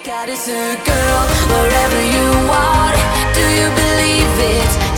Goddess, girl, wherever you are, do you believe it?